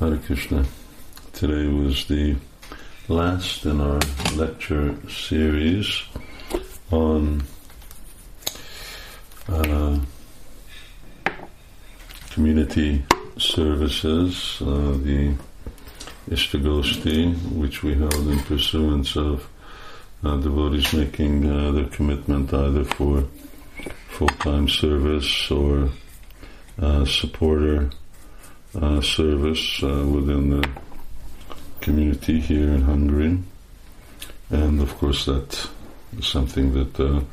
Hare Krishna. Today was the last in our lecture series on community services, the Ishtagoshti, which we held in pursuance of devotees making their commitment either for full-time service or supporter service within the community here in Hungary. And of course that is something that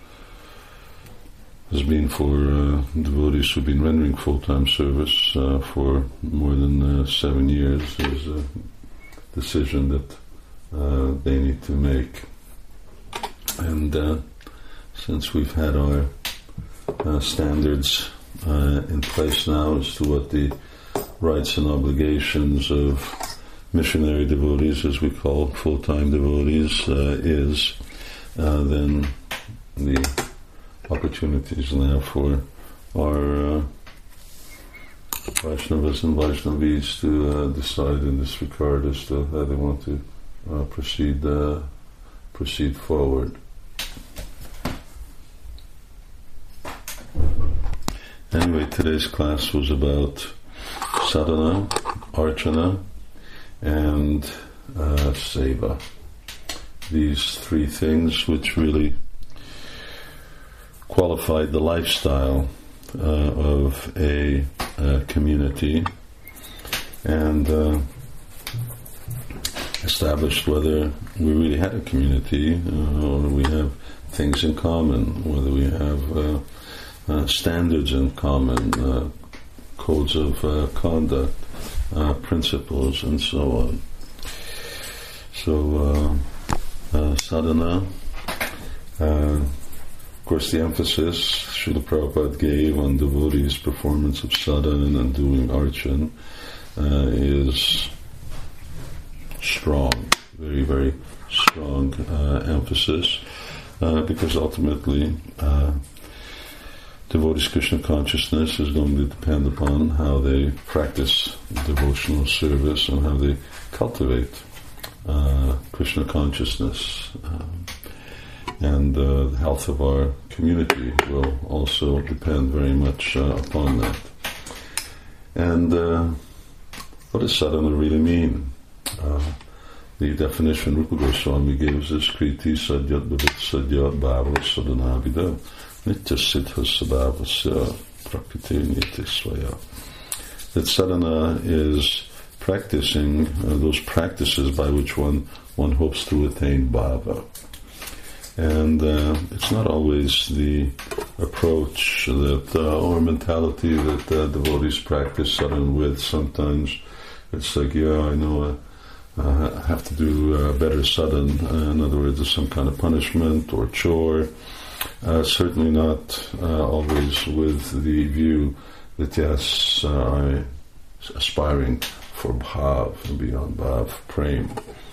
has been for devotees who've been rendering full-time service for more than 7 years. Is a decision that they need to make. And since we've had our standards in place now as to what the rights and obligations of missionary devotees, as we call full-time devotees, then the opportunities now for our Vaishnavas and Vaishnavis to decide in this regard as to how they want to proceed forward. Anyway, today's class was about sadhana, archana, and seva. These three things which really qualified the lifestyle of a community and established whether we really had a community or we have things in common, whether we have standards in common, codes of conduct, principles, and so on. So, sadhana, of course the emphasis Srila Prabhupada gave on devotees' performance of sadhana and doing archan is strong, very, very strong emphasis, because ultimately devotees' Krishna consciousness is going to depend upon how they practice devotional service and how they cultivate Krishna consciousness. And the health of our community will also depend very much upon that. And what does sadhana really mean? The definition Rupa Goswami gives is Kriti Sadyat Bhavit Sadyat Bhava Sadhana Vida Nitya Siddha Sabhavasya Prakriti Niti Swaya. That sadhana is practicing those practices by which one hopes to attain bhava. And it's not always the approach that or mentality that devotees practice sadhana with. Sometimes it's like, I know I have to do better sadhana. In other words, there's some kind of punishment or chore. Certainly not always with the view that yes, I'm aspiring for bhav and beyond bhav, prem.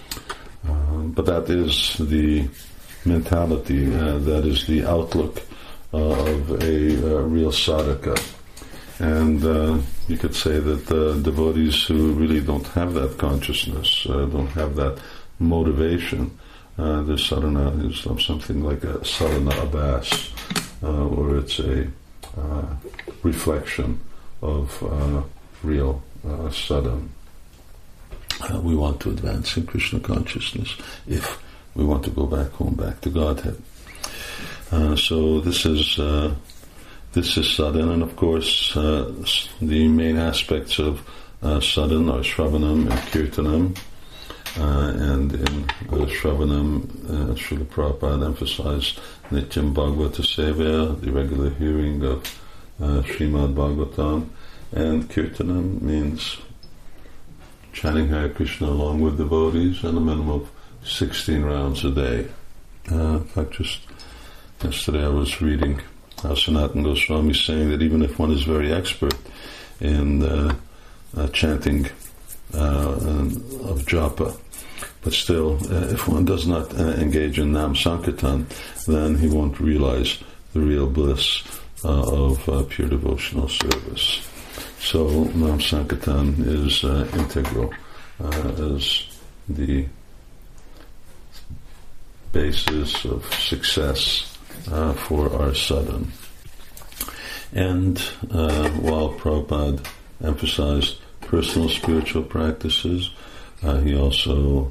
But that is the mentality, that is the outlook of a real sadhaka. And you could say that devotees who really don't have that consciousness, don't have that motivation, their sadhana is something like a sadhana abhas, or it's a reflection of real sadhana. We want to advance in Krishna consciousness if we want to go back home, back to Godhead. So this is sadhana, and of course the main aspects of sadhana are Shravanam and Kirtanam. And in Shravanam, Srila Prabhupada emphasized Nityam Bhagavata Sevaya, the regular hearing of Srimad Bhagavatam, and Kirtanam means chanting Hare Krishna along with devotees and a minimum of 16 rounds a day. In fact, just yesterday I was reading how Sanatana Goswami is saying that even if one is very expert in chanting of japa, but still, if one does not engage in Nam Sankirtan, then he won't realize the real bliss of pure devotional service. So Nam Sankirtan is integral as the basis of success for our sadhana. And while Prabhupada emphasized personal spiritual practices, he also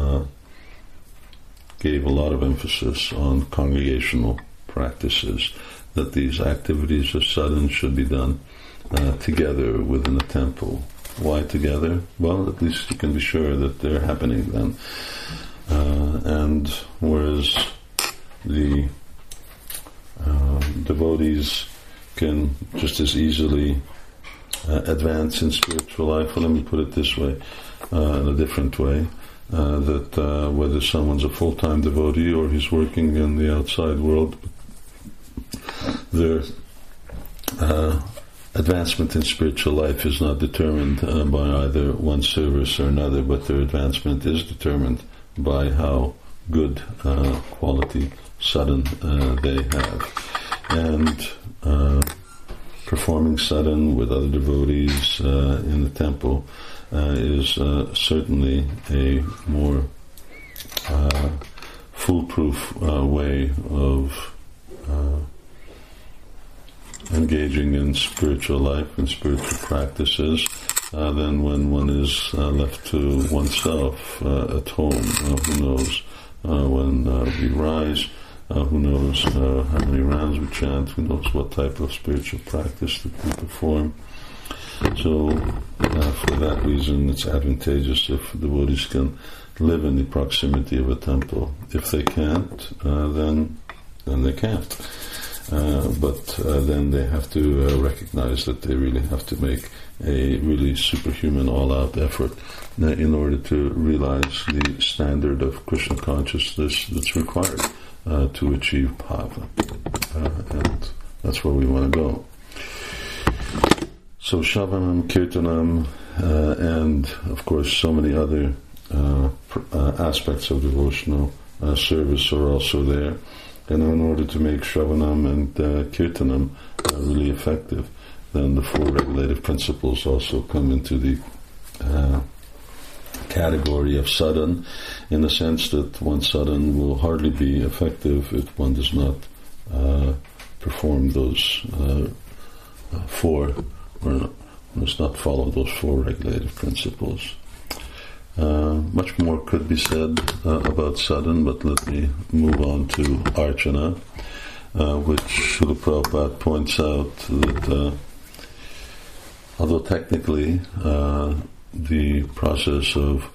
gave a lot of emphasis on congregational practices, that these activities of sadhana should be done together within a temple. Why together? Well, at least you can be sure that they're happening then. And whereas the devotees can just as easily advance in spiritual life, well, let me put it this way, in a different way, that whether someone's a full-time devotee or he's working in the outside world, their advancement in spiritual life is not determined by either one service or another, but their advancement is determined by how good quality sadhana they have. And performing sadhana with other devotees in the temple is certainly a more foolproof way of engaging in spiritual life and spiritual practices than when one is left to oneself at home. Who knows when we rise, who knows how many rounds we chant, who knows what type of spiritual practice that we perform. So for that reason it's advantageous if devotees can live in the proximity of a temple. If they can't, then they can't. But then they have to recognize that they really have to make a really superhuman all-out effort in order to realize the standard of Krishna consciousness that's required to achieve bhava. And that's where we want to go. So Shravanam, Kirtanam, and of course so many other aspects of devotional service are also there. And in order to make Shravanam and Kirtanam really effective, then the four regulative principles also come into the category of sadhana, in the sense that one sadhana will hardly be effective if one does not perform those four, or does not follow those four regulative principles. Much more could be said about sadhana, but let me move on to archana, which Srila Prabhupada points out that although technically the process of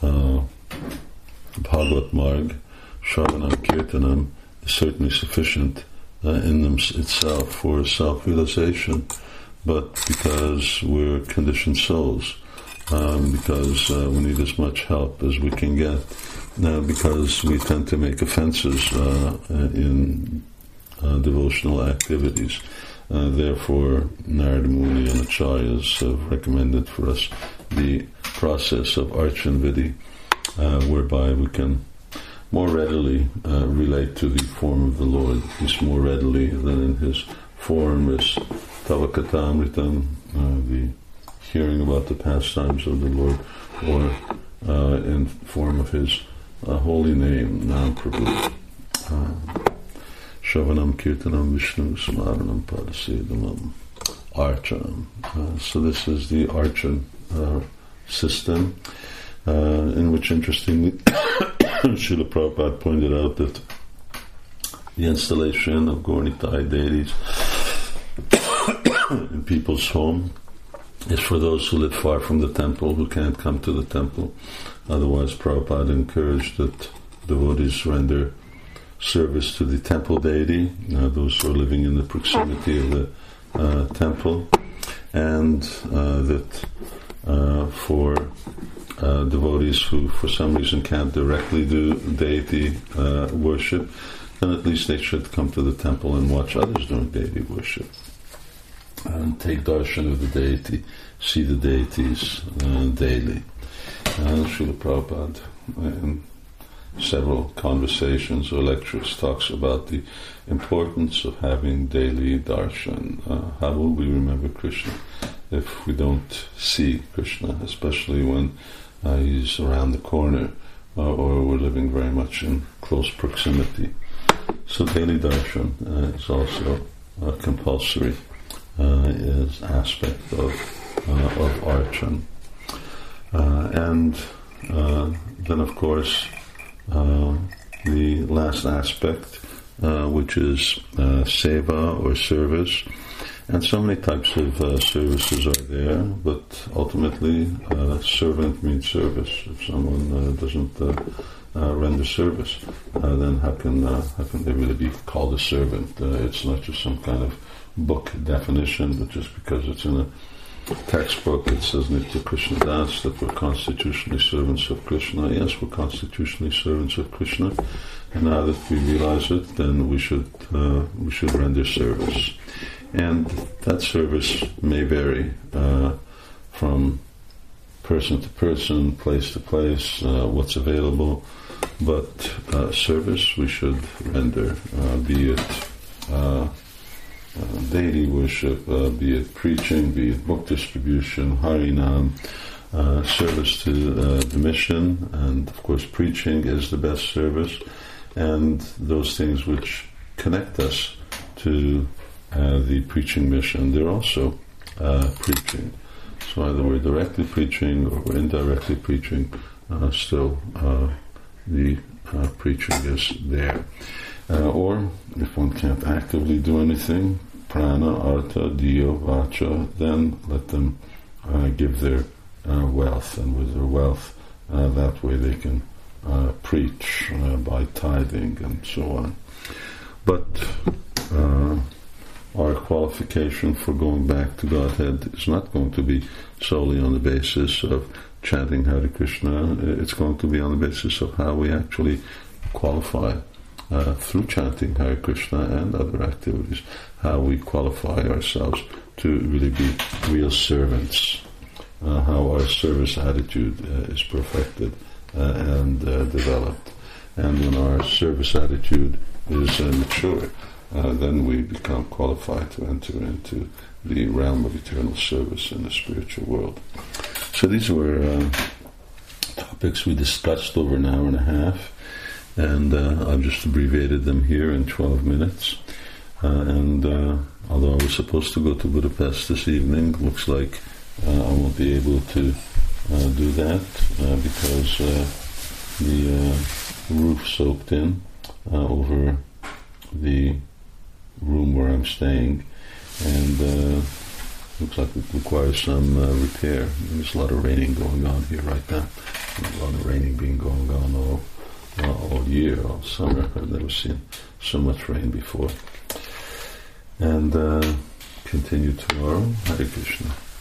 Bhagavat Marg, Shravanam, Kirtanam, is certainly sufficient in itself for self-realization, but because we're conditioned souls, because we need as much help as we can get, because we tend to make offenses in devotional activities. Therefore, Narada Muni and Acharyas have recommended for us the process of Archan Vidhi, whereby we can more readily relate to the form of the Lord, at least more readily than in his form as Tavakatamritam, the hearing about the pastimes of the Lord, or in form of his holy name, Nam Prabhu. Shravanam, Kirtanam, Vishnu, Smaranam, Padasedamam, Archanam. So this is the Archan system, in which, interestingly, Srila Prabhupada pointed out that the installation of Gaura-Nitai deities in people's home is for those who live far from the temple, who can't come to the temple. Otherwise, Prabhupada encouraged that devotees render service to the temple deity, those who are living in the proximity of the temple, and that for devotees who for some reason can't directly do deity worship, then at least they should come to the temple and watch others doing deity worship, and take darshan of the deity, see the deities daily. Srila Prabhupada, in several conversations or lectures, talks about the importance of having daily darshan. How will we remember Krishna? if we don't see Krishna, especially when he's around the corner or we're living very much in close proximity. So daily darshan is also compulsory is aspect of archan. And then, of course, the last aspect, which is seva or service. And so many types of services are there, but ultimately servant means service. If someone doesn't render service, then how can they really be called a servant? It's not just some kind of book definition, but just because it's in a textbook, it says Nitya Krishna Das that we're constitutionally servants of Krishna. Yes, we're constitutionally servants of Krishna, and now that we realize it, then we should render service. And that service may vary from person to person, place to place, what's available, but service we should render, be it daily worship, be it preaching, be it book distribution, harinam, service to the mission, and of course preaching is the best service, and those things which connect us to the preaching mission, they're also preaching. So either we're directly preaching or we're indirectly preaching, still the preaching is there. Or if one can't actively do anything, prana, artha, diyo, vacha, then let them give their wealth, and with their wealth, that way they can preach by tithing and so on. But our qualification for going back to Godhead is not going to be solely on the basis of chanting Hare Krishna. It's going to be on the basis of how we actually qualify through chanting Hare Krishna and other activities, how we qualify ourselves to really be real servants, how our service attitude is perfected and developed. And when our service attitude is mature, then we become qualified to enter into the realm of eternal service in the spiritual world. So these were topics we discussed over an hour and a half, and I've just abbreviated them here in 12 minutes. And although I was supposed to go to Budapest this evening, looks like I won't be able to do that because the roof soaked in over the room where I'm staying, and looks like it requires some repair. There's a lot of raining going on here right now. A lot of raining being going on all year, all summer. I've never seen so much rain before. And continue tomorrow. Hare Krishna.